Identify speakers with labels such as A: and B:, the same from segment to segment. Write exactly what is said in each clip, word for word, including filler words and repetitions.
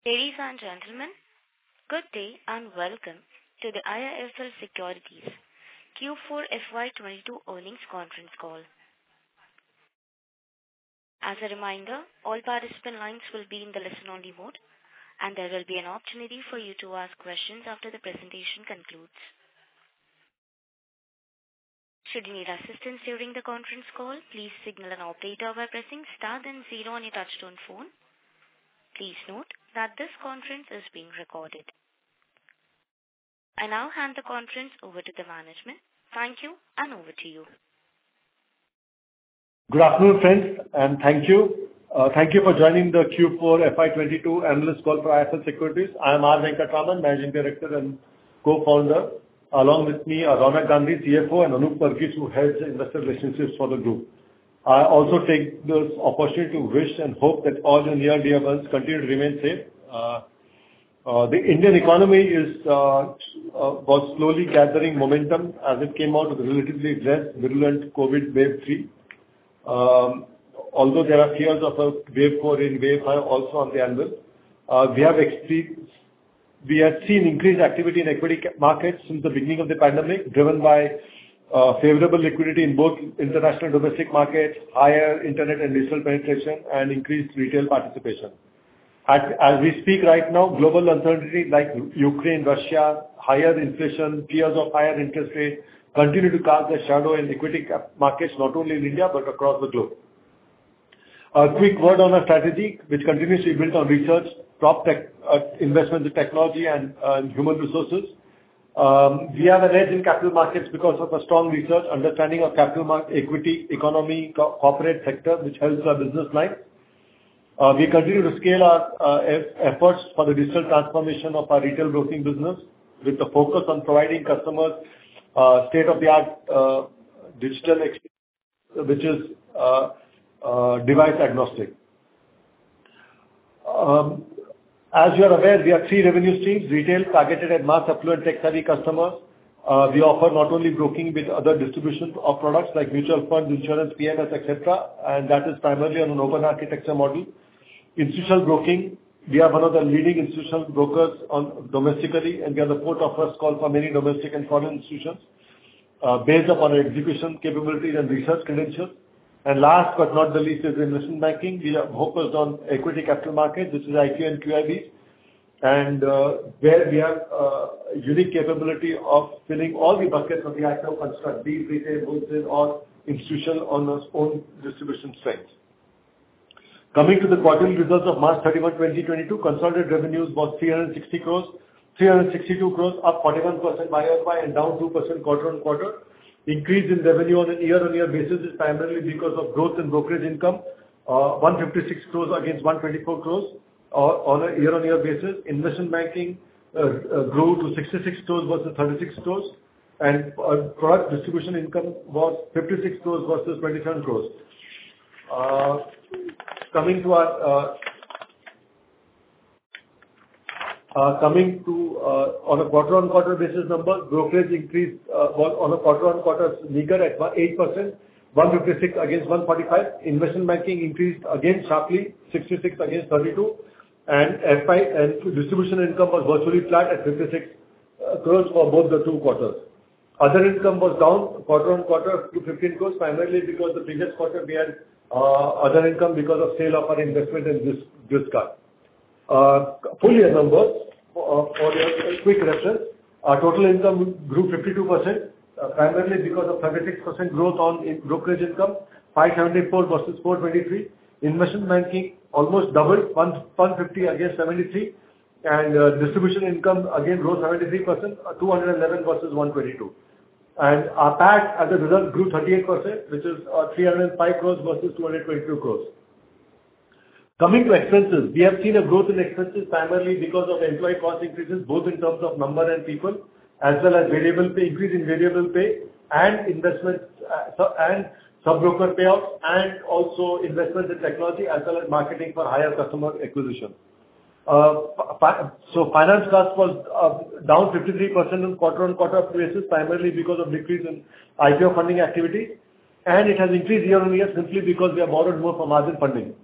A: Ladies and gentlemen, good day and welcome to the I I F L Securities Q four F Y twenty-two earnings conference call. As a reminder, all participant lines will be in the listen-only mode, and there will be an opportunity for you to ask questions after the presentation concludes. Should you need assistance during the conference call, please signal an operator by pressing star then zero on your touchtone phone. Please note that this conference is being recorded. I now hand the conference over to the management. Thank you, and over to you.
B: Good afternoon, friends, and thank you. Uh, thank you for joining the Q four F Y twenty-two analyst call for I I F L Securities. I am R. Venkatraman, Managing Director and co-founder. Along with me are Ronak Gandhi, C F O, and Anup Varghese, who heads investor relationships for the group. I also take this opportunity to wish and hope that all your near dear ones continue to remain safe. Uh, uh, the Indian economy is uh, uh, was slowly gathering momentum as it came out of the relatively less virulent COVID wave three. Um, although there are fears of a wave four in wave five also on the anvil, uh, we have experienced, we have seen increased activity in equity markets since the beginning of the pandemic, driven by Uh, favorable liquidity in both international and domestic markets, higher internet and digital penetration, and increased retail participation. At, as we speak right now, global uncertainty like Ukraine, Russia, higher inflation, fears of higher interest rates continue to cast a shadow in equity markets, not only in India but across the globe. A quick word on our strategy, which continues to be built on research, top tech, uh, investments in technology and uh, human resources. Um, we have an edge in capital markets because of a strong research, understanding of capital market, equity, economy, co- corporate sector, which helps our business line. Uh, we continue to scale our uh, e- efforts for the digital transformation of our retail broking business with the focus on providing customers uh, state-of-the-art uh, digital experience, which is uh, uh, device agnostic. Um, As you are aware, we have three revenue streams: retail, targeted at mass affluent tech-savvy customers. Uh, we offer not only broking with other distribution of products like mutual funds, insurance, P M S, et cetera, and that is primarily on an open architecture model. Institutional broking, we are one of the leading institutional brokers on domestically, and we are the port of first call for many domestic and foreign institutions, uh, based upon our execution capabilities and research credentials. And last but not the least is investment banking. We are focused on equity capital markets, which is I Q and Q I Bs, and uh, where we have uh, a unique capability of filling all the buckets of the I P O construct, be it retail, wholesale, or institutional on its own distribution strength. Coming to the quarterly results of March thirty-first, twenty twenty-two, consolidated revenues was three hundred sixty crores, three hundred sixty-two crores, up forty-one percent Y O Y and down two percent quarter-on-quarter. Increase in revenue on a year-on-year basis is primarily because of growth in brokerage income, uh, one hundred fifty-six crores against one hundred twenty-four crores uh, on a year-on-year basis. Investment banking uh, uh, grew to sixty-six crores versus thirty-six crores, and uh, product distribution income was fifty-six crores versus twenty-seven crores. Uh, coming to our uh, Uh, coming to uh, on a quarter-on-quarter basis number, brokerage increased uh, was on a quarter-on-quarter meager at eight percent, one hundred fifty-six against one hundred forty-five. Investment banking increased again sharply, sixty-six against thirty-two, and F I and distribution income was virtually flat at fifty-six uh, crores for both the two quarters. Other income was down quarter-on-quarter to fifteen crores, primarily because the previous quarter we had uh, other income because of sale of our investment in this this card. Uh, full year numbers, uh, for your quick reference, our total income grew fifty-two percent, uh, primarily because of thirty-six percent growth on in brokerage income, five seventy-four versus four twenty-three. Investment banking almost doubled, one hundred fifty against seventy-three, and uh, distribution income again rose seventy-three percent, uh, two hundred eleven versus one hundred twenty-two. And our P A T as a result grew thirty-eight percent, which is uh, three hundred five crores versus two hundred twenty-two crores. Coming to expenses, we have seen a growth in expenses primarily because of employee cost increases, both in terms of number and people, as well as variable pay, increase in variable pay and investment uh, and sub-broker payouts, and also investments in technology, as well as marketing for higher customer acquisition. Uh, so finance cost was uh, down fifty-three percent on quarter-on-quarter basis, primarily because of decrease in I P O funding activity, and it has increased year-on-year simply because we have borrowed more for margin funding.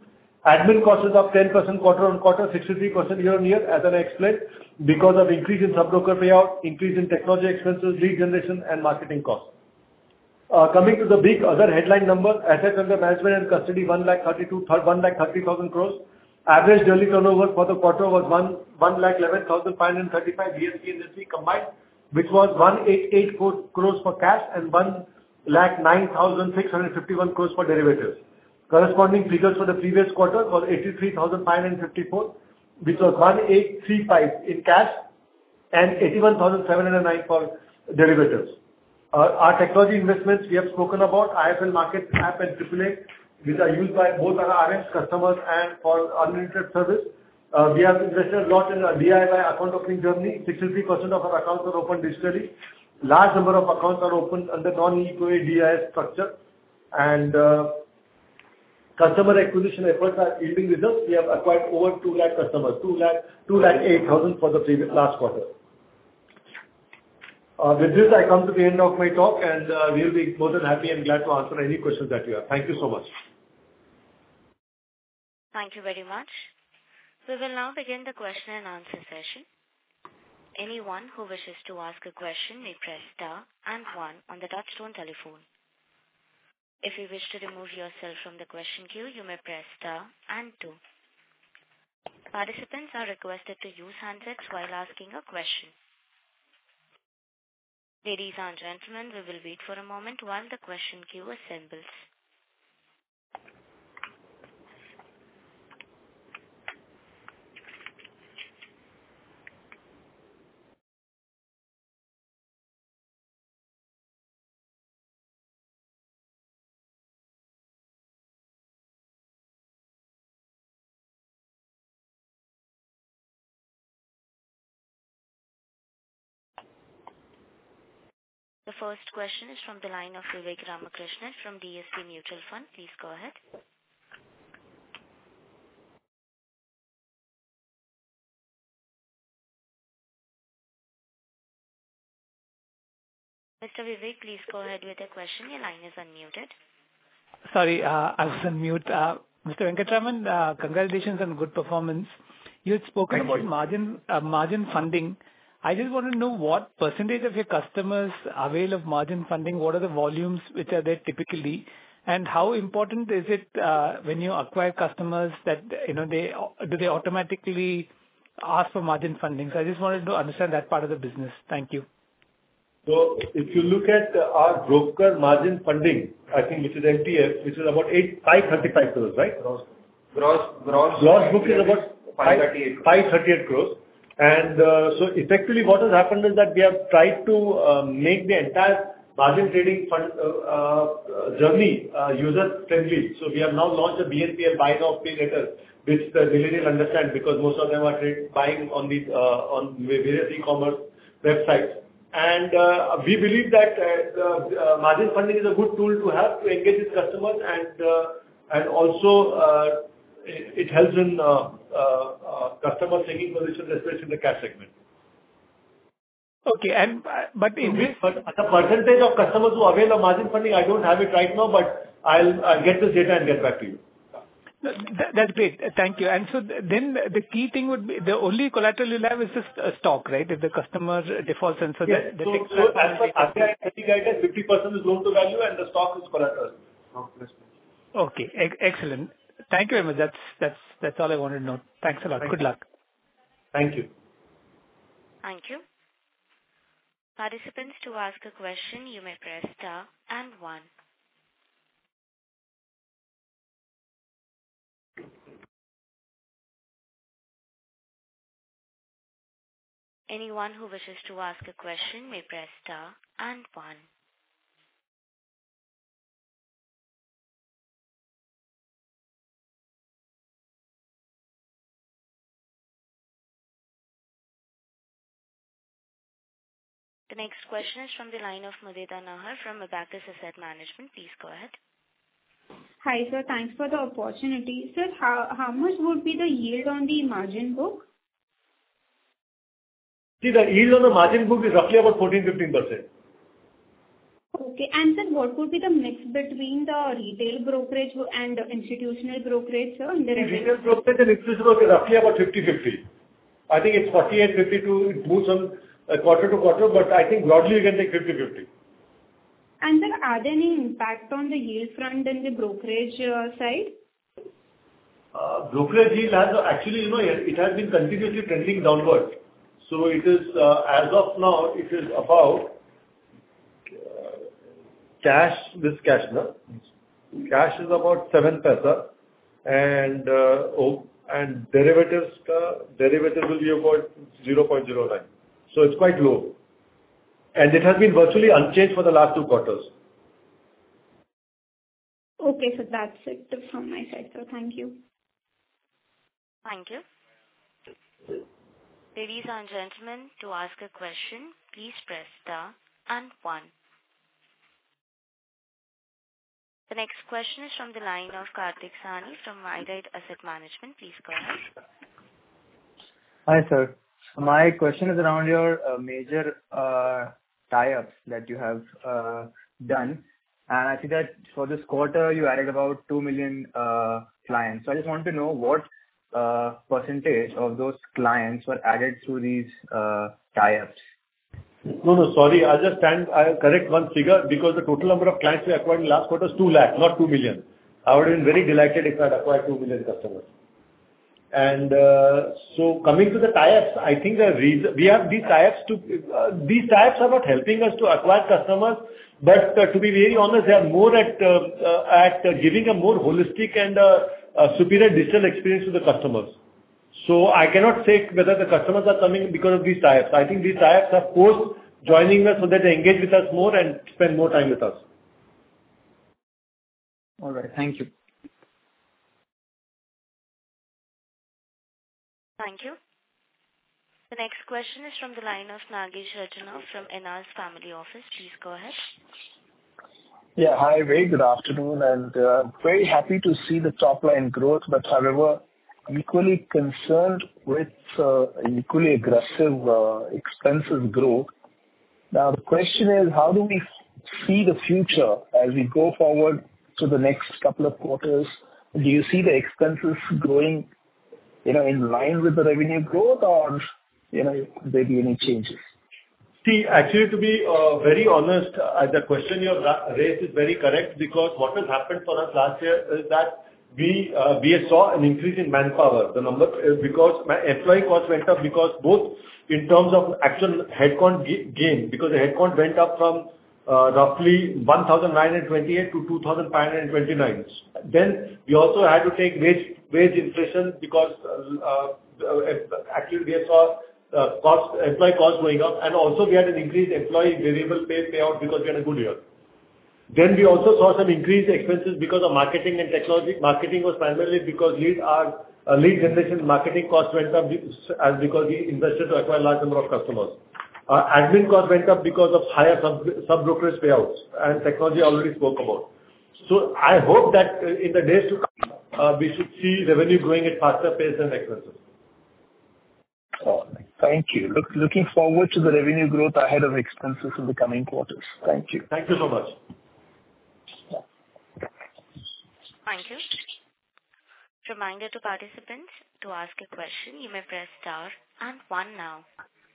B: Admin cost is up ten percent quarter-on-quarter, sixty-three percent year-on-year, as I explained, because of increase in sub-broker payout, increase in technology expenses, lead generation, and marketing costs. Uh, coming to the big other headline number, assets under management and custody, one lakh thirty thousand crores. Average daily turnover for the quarter was one lakh eleven thousand five hundred thirty-five B S E and N S E combined, which was one thousand eight hundred eighty-four crores for cash and one lakh nine thousand six hundred fifty-one crores for derivatives. Corresponding figures for the previous quarter was eighty-three thousand five hundred fifty-four, which was one thousand eight hundred thirty-five in cash and eighty-one thousand seven hundred nine for derivatives. Uh, Our technology investments we have spoken about, I F L Markets app and triple A, which are used by both our R Ms, customers and for unlimited service. Uh, We have invested a lot in a D I Y account opening journey. sixty-three percent of our accounts are opened digitally. Large number of accounts are opened under non-E Q A D I S structure. And uh, customer acquisition efforts are yielding results. We have acquired over two lakh customers, two lakh eight thousand for the previous last quarter. Uh, With this, I come to the end of my talk, and uh, we'll be more than happy and glad to answer any questions that you have. Thank you so much.
A: Thank you very much. We will now begin the question and answer session. Anyone who wishes to ask a question may press star and one on the touchtone telephone. If you wish to remove yourself from the question queue, you may press star and two. Participants are requested to use handsets while asking a question. Ladies and gentlemen, we will wait for a moment while the question queue assembles. The first question is from the line of Vivek Ramakrishnan from D S P Mutual Fund. Please go ahead. Mister Vivek, please go ahead with your question. Your line is unmuted.
C: Sorry, uh, I was on mute. Uh, Mister Venkatraman, uh, congratulations on good performance. You had spoken
B: Thank you.
C: about margin uh, margin funding. I just want to know what percentage of your customers avail of margin funding, what are the volumes which are there typically, and how important is it uh, when you acquire customers that, you know, they do they automatically ask for margin funding? So I just wanted to understand that part of the business. Thank you.
B: So if you look at uh, our broker margin funding, I think which is M T F, which is about eight five thirty-five crores, right? Gross.
D: Gross, gross,
B: Gross book is about
D: five thirty-eight
B: five thirty-eight crores. And uh, so effectively what has happened is that we have tried to uh, make the entire margin trading fund uh, uh, journey uh, user friendly. So we have now launched a B N P L buy now pay later, which the millennials understand because most of them are trade, buying on the uh, on various e-commerce websites. And uh, we believe that uh, the uh, margin funding is a good tool to have to engage with customers, and uh, and also uh, it, it helps in uh, uh, uh, customer taking positions, especially in the cash segment.
C: Okay, and uh, but in this,
B: But the percentage of customers who avail of margin funding, I don't have it right now, but I'll, I'll get this data and get back to you.
C: That, that's great. Thank you. And so th- then the key thing would be the only collateral you'll have is just a stock, right? If the customer defaults, and so
B: Yes.
C: that the
B: So,
C: fixed
B: so
C: platform
B: as per
C: will
B: R
C: be-
B: B I thirty guidance, fifty percent is loan to value and the stock is collateral.
C: Okay, e- excellent. Thank you very much. That's that's that's all I wanted to know. Thanks a lot.
B: Thank
C: Good
B: you.
C: luck.
B: Thank you.
A: Thank you. Participants, to ask a question, you may press star and one. Anyone who wishes to ask a question may press star and one. The next question is from the line of Mudita Nahar from Abacus Asset Management. Please go ahead.
E: Hi, sir. Thanks for the opportunity. Sir, how how much would be the yield on the margin book?
B: See, the yield on the margin book is roughly about fourteen to fifteen percent.
E: Okay. And sir, what would be the mix between the retail brokerage and the institutional brokerage, sir, in the revenue?
B: Retail brokerage and institutional brokerage roughly about fifty-fifty. I think it's forty-eight fifty-two. It moves on uh, quarter to quarter, but I think broadly you can take fifty-fifty.
E: And sir, are there any impact on the yield front in the brokerage uh, side?
B: Uh, brokerage yield has uh, actually, you know, it, it has been continuously trending downward. So it is, uh, as of now, it is about uh, cash, this cash, no? Cash is about seven paisa and uh, oh, and derivatives, uh, derivatives will be about zero point zero nine. So it's quite low. And it has been virtually unchanged for the last two quarters.
E: Okay, so that's it from my side, sir. Thank you.
A: Thank you. Ladies and gentlemen, to ask a question, please press star and one. The next question is from the line of Kartik Sahni from Iride Asset Management. Please go ahead.
F: Hi, sir. My question is around your uh, major uh, tie-ups that you have uh, done. And I see that for this quarter, you added about two million uh, clients. So I just want to know what uh, percentage of those clients were added through these uh, tie-ups.
B: No, no, sorry. I'll just stand, I'll correct one figure because the total number of clients we acquired in last quarter is two lakh, not two million. I would have been very delighted if I had acquired two million customers. And uh, so coming to the tie-ups, I think the reason we have these tie-ups to uh, these tie-ups are not helping us to acquire customers, but uh, to be very honest, they are more at uh, uh, at uh, giving a more holistic and uh, uh, superior digital experience to the customers. So I cannot say whether the customers are coming because of these tie-ups. I think these tie-ups are forced joining us so that they engage with us more and spend more time with us.
F: All right. Thank you.
A: Thank you. The next question is from the line of Nagesh Rajana from N R's Family Office. Please go ahead.
G: Yeah, hi, very good afternoon, and uh, very happy to see the top line growth, but however, equally concerned with uh, equally aggressive uh, expenses growth. Now, the question is, how do we see the future as we go forward to the next couple of quarters? Do you see the expenses growing, you know, in line with the revenue growth, or, you know, will there be any changes?
B: See, actually, to be uh, very honest, uh, the question you have ra- raised is very correct because what has happened for us last year is that we uh, we saw an increase in manpower. The number uh, because my employee cost went up because both in terms of actual headcount g- gain, because the headcount went up from uh, roughly one thousand nine hundred twenty-eight to two thousand five hundred twenty-nine. Then we also had to take wage wage inflation because uh, uh, actually we saw uh, cost employee cost going up, and also we had an increased employee variable pay payout because we had a good year. Then we also saw some increased expenses because of marketing and technology. Marketing was primarily because lead our uh, lead generation marketing costs went up as because we invested to acquire large number of customers. Uh, admin costs went up because of higher sub sub brokerage payouts, and technology I already spoke about. So I hope that uh, in the days to come, uh, we should see revenue growing at faster pace than expenses.
G: Oh, thank you. Look, looking forward to the revenue growth ahead of expenses in the coming quarters. Thank you.
B: Thank you so much.
A: Thank you. Reminder to participants, to ask a question, you may press star and one now.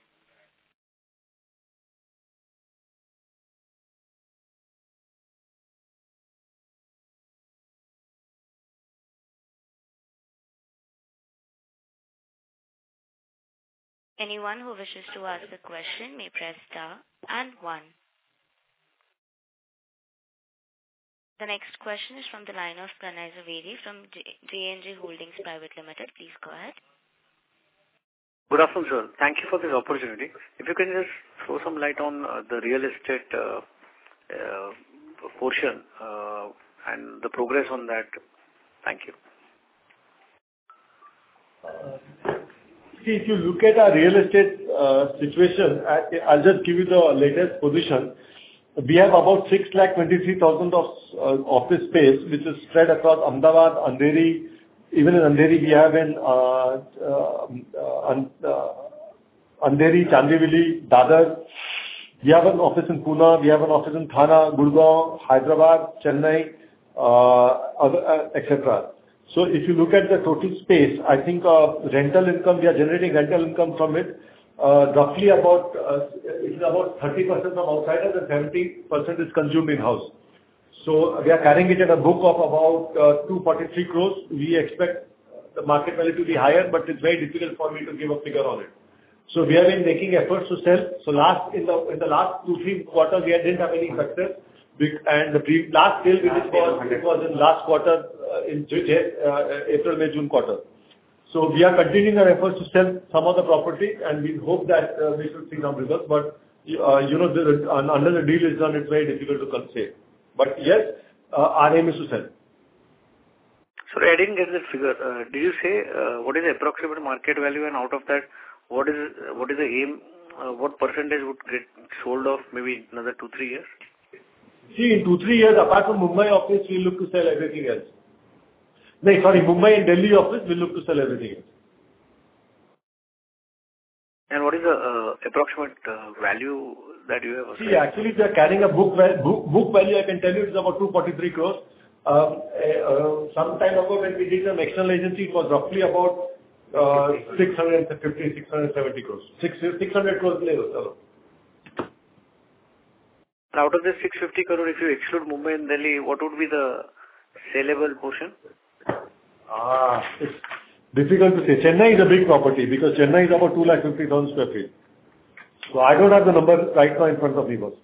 A: Anyone who wishes to ask a question may press star and one. The next question is from the line of Pranay Zaveri from J and J Holdings Private Limited. Please go ahead.
H: Good afternoon, sir. Thank you for this opportunity. If you can just throw some light on uh, the real estate uh, uh, portion uh, and the progress on that. Thank you.
B: Uh, see, if you look at our real estate uh, situation, I, I'll just give you the latest position. We have about six lakh twenty-three thousand of uh, office space, which is spread across Ahmedabad, Andheri. Even in Andheri, we have in uh, uh, uh, uh, Andheri, Chandivali, Dadar. We have an office in Pune, we have an office in Thane, Gurgaon, Hyderabad, Chennai, uh, other, uh, et cetera. So if you look at the total space, I think uh, rental income, we are generating rental income from it. Uh, roughly about uh, it is about thirty percent from outsiders and seventy percent is consumed in-house. So we are carrying it at a book of about uh, two hundred forty-three crores. We expect the market value to be higher, but it's very difficult for me to give a figure on it. So we have been making efforts to sell. So last in the in the last two three quarters we didn't have any success. And the pre- last sale we did was it was in last quarter uh, in uh, April May June quarter. So we are continuing our efforts to sell some of the property, and we hope that uh, we should see some results. But uh, you know, the, uh, under the deal is done, it's very difficult to say. But yes, uh, our aim is to sell.
H: Sorry, I didn't get that figure. Uh, did you say uh, what is the approximate market value, and out of that, what is what is the aim? Uh, what percentage would get sold off maybe another two three years?
B: See, in two three years, apart from Mumbai office, we look to sell everything else. No, sorry, Mumbai and Delhi office, we look to sell everything else.
H: And what is the uh, approximate uh, value that you have?
B: See, actually, we are carrying a book, val- book, book value, I can tell you, is about two hundred forty-three crores. Um, uh, some time ago, when we did an external agency, it was roughly about uh, six hundred fifty, six hundred seventy crores. six hundred crores.
H: Out of this six hundred fifty crore, if you exclude Mumbai and Delhi, what would be the saleable portion?
B: Ah, it's difficult to say. Chennai is a big property because Chennai is about two lakh fifty thousand square feet. So I don't have the number right now in front of me, boss.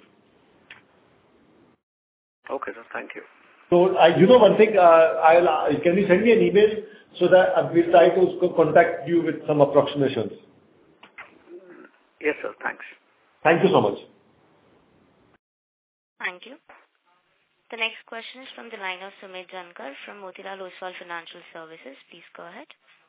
H: Okay, sir. Thank you.
B: So I, you know one thing, uh, I'll, uh, can you send me an email so that uh, we'll try to contact you with some approximations?
H: Yes, sir. Thanks.
B: Thank you so much.
A: Thank you. The next question is from the line of Sumit Jankar from Motilal Oswal Financial Services. Please go ahead.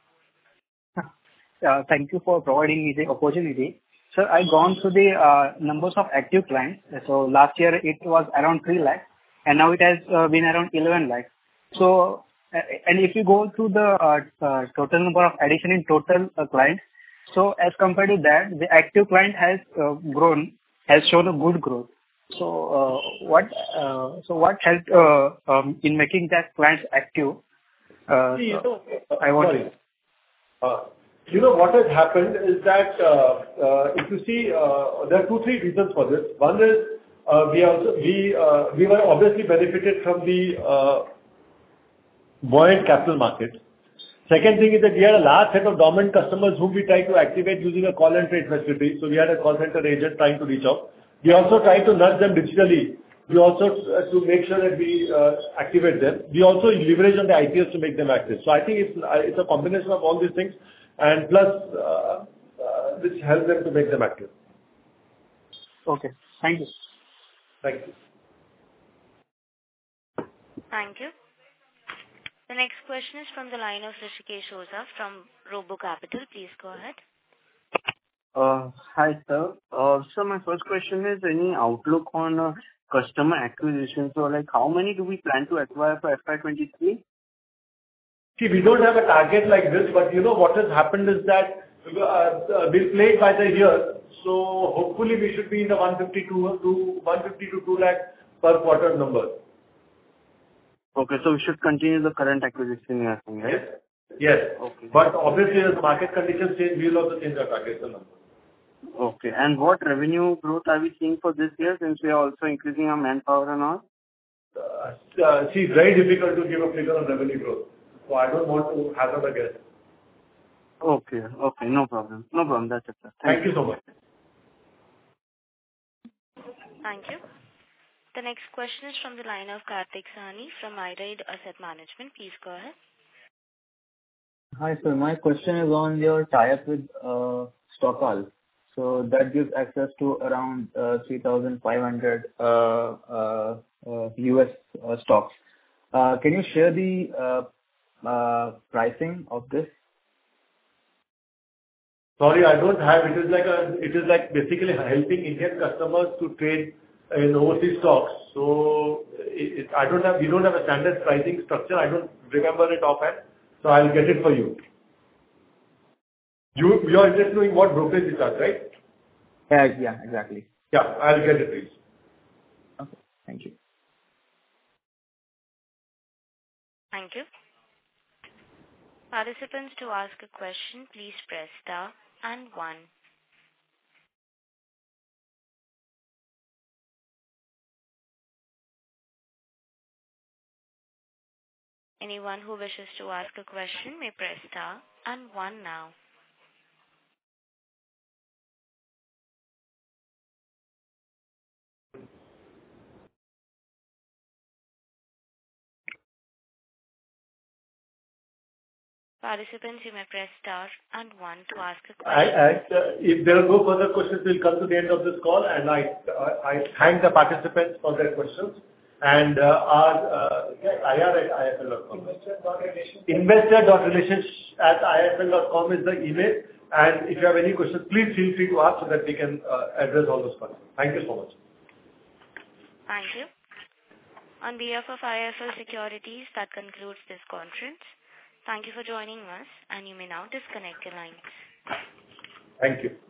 I: Uh, thank you for providing me the opportunity. Sir, I gone through the uh, numbers of active clients. So last year it was around three lakhs and now it has uh, been around eleven lakhs. So, uh, and if you go through the uh, uh, total number of addition in total uh, clients, so as compared to that, the active client has uh, grown, has shown a good growth. So, uh, what uh, so what helped uh, um, in making that clients active? Uh,
B: See, you know, uh,
I: I want
B: sorry. Uh, you know what has happened is that uh, uh, if you see, uh, there are two three reasons for this. One is uh, we also we uh, we were obviously benefited from the uh, buoyant capital market. Second thing is that we had a large set of dormant customers whom we tried to activate using a call and trade facility. So we had a call center agent trying to reach out. We also try to nudge them digitally. We also uh, to make sure that we uh, activate them. We also leverage on the I P S to make them active. So I think it's uh, it's a combination of all these things, and plus uh, uh, which helps them to make them active.
I: Okay. Thank you.
B: Thank you.
A: Thank you. The next question is from the line of Rishikesh Oza from Robo Capital. Please go ahead.
J: Uh, hi, sir. Uh, so my first question is any outlook on uh, customer acquisition. So, like, how many do we plan to acquire for F Y twenty-three?
B: See, we don't have a target like this, but you know what has happened is that uh, uh, we'll play it by the year. So hopefully we should be in the one fifty to one fifty to two lakh per quarter number.
J: Okay, so we should continue the current acquisition you are saying, right?
B: Yes. Yes.
J: Okay.
B: But obviously, as market conditions change, we will also change our target number.
J: Okay. And what revenue growth are we seeing for this year since we are also increasing our manpower and all?
B: Uh, uh, see, it's very difficult to give a figure on revenue growth. So I don't want to hazard a guess.
J: Okay. Okay. No problem. No problem. That's it, sir.
B: Thank, Thank you so much.
A: Thank you. The next question is from the line of Kartik Sahni from iRaid Asset Management. Please go ahead.
F: Hi, sir. My question is on your tie-up with uh, Stockal. So that gives access to around uh, three thousand five hundred uh, uh, uh, U S uh, stocks. Uh, can you share the uh, uh, pricing of this?
B: Sorry, I don't have. It is like a. It is like basically helping Indian customers to trade in overseas stocks. So it, it, I don't have. We don't have a standard pricing structure. I don't remember it offhand. So I'll get it for you. You you are interested in what brokerage you charge, right?
F: Yeah, yeah, exactly.
B: Yeah, I'll get it, please.
F: Okay. Thank you.
A: Thank you. Participants, to ask a question, please press star and one. Anyone who wishes to ask a question may press star and one now. Participants, you may press star and one to ask a
B: I,
A: question.
B: I, uh, if there are no further questions, we'll come to the end of this call, and I uh, I thank the participants for their questions. And uh, our uh, I R at I F L dot com. Investor dot relations at I F L dot com is the email. And if you have any questions, please feel free to ask so that we can uh, address all those questions. Thank you so much.
A: Thank you. On behalf of I F L Securities, that concludes this conference. Thank you for joining us, and you may now disconnect your lines.
B: Thank you.